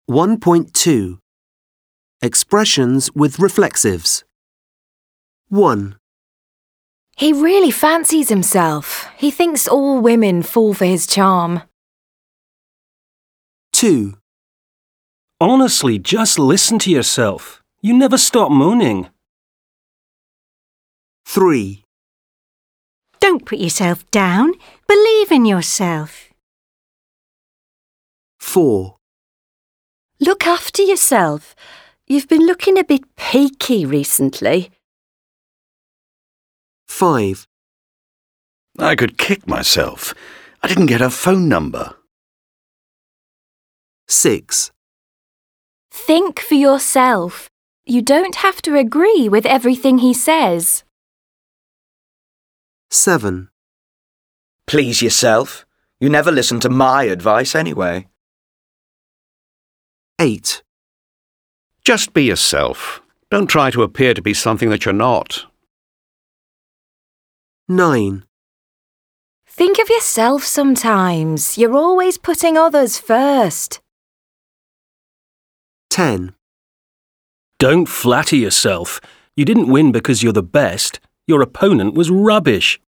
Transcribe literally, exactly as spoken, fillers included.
one point two. Expressions with reflexives. one. He really fancies himself. He thinks all women fall for his charm. two. Honestly, just listen to yourself. You never stop moaning. three. Don't put yourself down. Believe in yourself. four. Look after yourself. You've been looking a bit peaky recently. five. I could kick myself. I didn't get her phone number. six. Think for yourself. You don't have to agree with everything he says. seven. Please yourself. You never listen to my advice anyway. eight. Just be yourself. Don't try to appear to be something that you're not. nine. Think of yourself sometimes. You're always putting others first. ten. Don't flatter yourself. You didn't win because you're the best. Your opponent was rubbish.